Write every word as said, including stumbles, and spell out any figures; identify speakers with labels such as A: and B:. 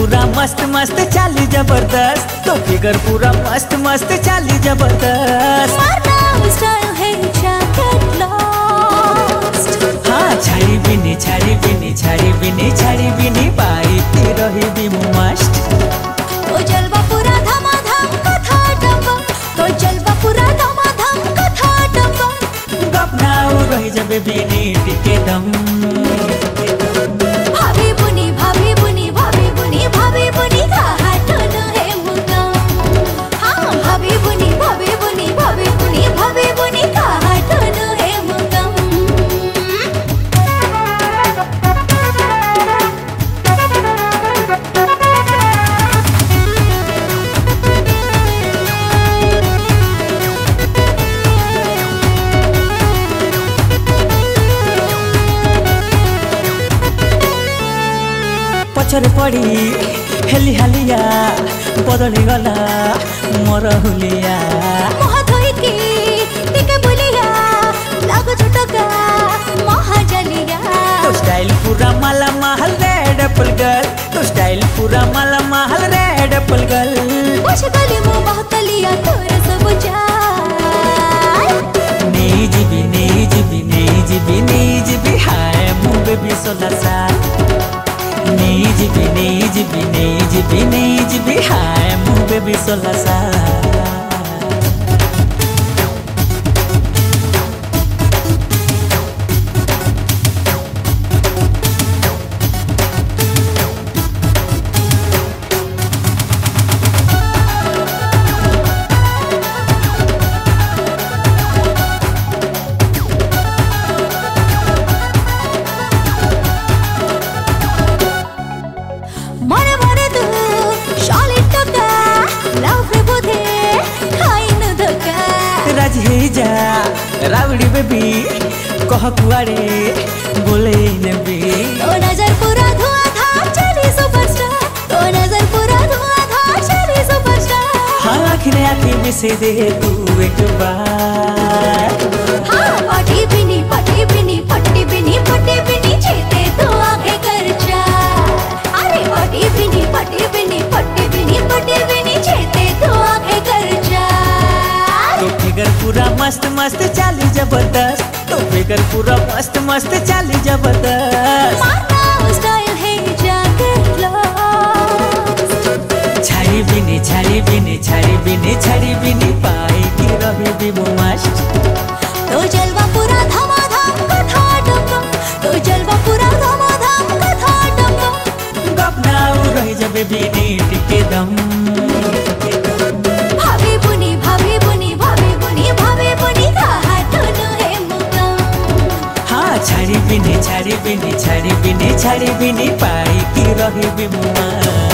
A: पूरा मस्त मस्त चाली जबरदस्त, तो फिगर पूरा मस्त मस्त चाली जबरदस्त।
B: मारना स्टाइल है जैकेट लॉस्ट।
A: हाँ छाड़ी बिनी छाड़ी बिनी छाड़ी बिनी छाड़ी बिनी पाई ती रही भी मस्त।
B: तो जलवा पूरा धमाधम कथा डम्बा, तो जलवा पूरा धमाधम कथा डम्बा।
A: गपना रही जब बिनी टिके दम।
B: भाभी बुनी भाभी बुनी भाभी बुनी भाभी बुनी कहा टोनो है मुगम। हाँ भाभी बुनी भाभी बुनी भाभी बुनी भाभी बुनी कहा टोनो है मुगम।
A: पछरे पड़ी हेली हालिया बदली गला मोर हुलिया।
B: मुह धोइकी टिके बुलिया लागो झुटका महाजलिया।
A: तो स्टाइल पूरा माला महल रेड एप्पल गर्ल, तो स्टाइल पूरा माला महल रेड एप्पल गर्ल।
B: बुझ गली मुँह बहकलिया तोर सब जाल।
A: नीज भी नीज भी नीज भी नीज भी हाय मुँह भी सोलह साल। नीज भी नीज भी नीज भी नीज भी हाय मुँह भी सोलह साल।
B: मरे मरे तू शाली टका लव रे बोधे खाइन धोखा।
A: राज हे जा रावड़ी बेबी कह कुआरे बोले नबी।
B: तो नजर पूरा धुआंधार चली सुपरस्टार, तो नजर पूरा धुआंधार चली सुपरस्टार।
A: हाँ आखिर आखिर में से दे तू एक बार।
B: हाँ पटी बिनी पटी बिनी पटी बिनी पटी बिनी चेते तो आगे कर चार। अरे पटी बिनी पटी बिनी पटी बिनी पटी बिनी चेते तो आगे कर चार।
A: तो फिगर पूरा मस्त मस्त चाली जबरदस्त, तो फिगर पूरा मस्त मस्त चाली जबरदस्त।
B: मारना स्टाइल है जैकेट लॉस्ट।
A: छाड़ी बिनी छाड़ी बिनी छाड़ी बिनी छाड़ी बिनी पाई की रही भी मस्त।
B: तो जलवा पूरा धमाधम कथा डम्बा, तो जलवा पूरा धमाधम कथा डम्बा।
A: गपना रही जब बिनी टिके दम।
B: भाभी बुनी भाभी बुनी भाभी बुनी भाभी बुनी कहा टोनो है मुगम।
A: हाँ छाड़ी बिनी छाड़ी बिनी छाड़ी बिनी छाड़ी बिनी पाई की रही भी मस्त।